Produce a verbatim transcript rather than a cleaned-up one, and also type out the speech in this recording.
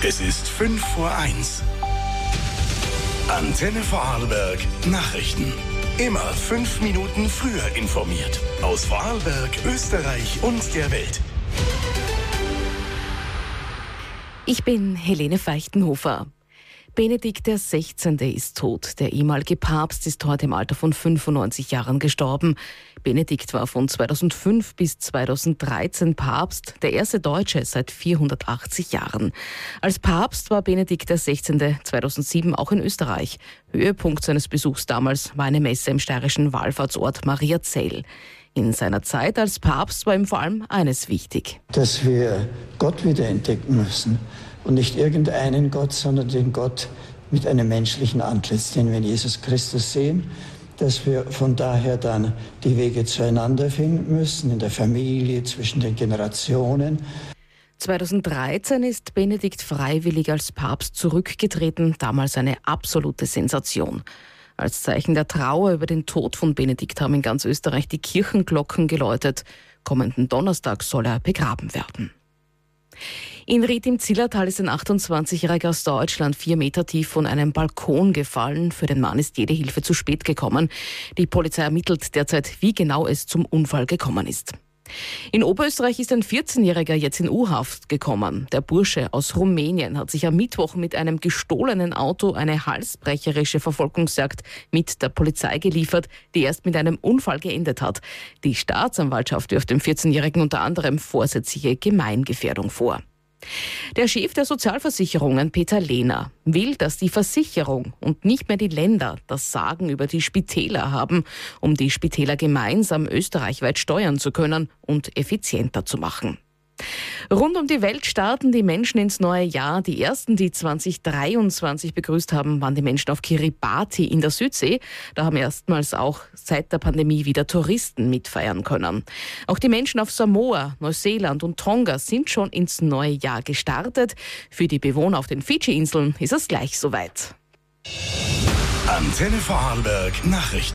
Es ist fünf vor eins. Antenne Vorarlberg Nachrichten. Immer fünf Minuten früher informiert. Aus Vorarlberg, Österreich und der Welt. Ich bin Helene Feichtenhofer. Benedikt der Sechzehnte ist tot. Der ehemalige Papst ist heute im Alter von fünfundneunzig Jahren gestorben. Benedikt war von zweitausendfünf bis zweitausenddreizehn Papst, der erste Deutsche seit vierhundertachtzig Jahren. Als Papst war Benedikt der Sechzehnte zweitausendsieben auch in Österreich. Höhepunkt seines Besuchs damals war eine Messe im steirischen Wallfahrtsort Mariazell. In seiner Zeit als Papst war ihm vor allem eines wichtig: Dass wir Gott wiederentdecken müssen. Und nicht irgendeinen Gott, sondern den Gott mit einem menschlichen Antlitz, den wir in Jesus Christus sehen. Dass wir von daher dann die Wege zueinander finden müssen, in der Familie, zwischen den Generationen. zweitausenddreizehn ist Benedikt freiwillig als Papst zurückgetreten, damals eine absolute Sensation. Als Zeichen der Trauer über den Tod von Benedikt haben in ganz Österreich die Kirchenglocken geläutet. Kommenden Donnerstag soll er begraben werden. In Ried im Zillertal ist ein achtundzwanzigjähriger aus Deutschland vier Meter tief von einem Balkon gefallen. Für den Mann ist jede Hilfe zu spät gekommen. Die Polizei ermittelt derzeit, wie genau es zum Unfall gekommen ist. In Oberösterreich ist ein vierzehnjähriger jetzt in U-Haft gekommen. Der Bursche aus Rumänien hat sich am Mittwoch mit einem gestohlenen Auto eine halsbrecherische Verfolgungsjagd mit der Polizei geliefert, die erst mit einem Unfall geendet hat. Die Staatsanwaltschaft wirft dem vierzehnjährigen unter anderem vorsätzliche Gemeingefährdung vor. Der Chef der Sozialversicherungen, Peter Lehner, will, dass die Versicherung und nicht mehr die Länder das Sagen über die Spitäler haben, um die Spitäler gemeinsam österreichweit steuern zu können und effizienter zu machen. Rund um die Welt starten die Menschen ins neue Jahr. Die ersten, die zwanzig dreiundzwanzig begrüßt haben, waren die Menschen auf Kiribati in der Südsee. Da haben erstmals auch seit der Pandemie wieder Touristen mitfeiern können. Auch die Menschen auf Samoa, Neuseeland und Tonga sind schon ins neue Jahr gestartet. Für die Bewohner auf den Fidschi-Inseln ist es gleich soweit. Antenne Vorarlberg Nachrichten.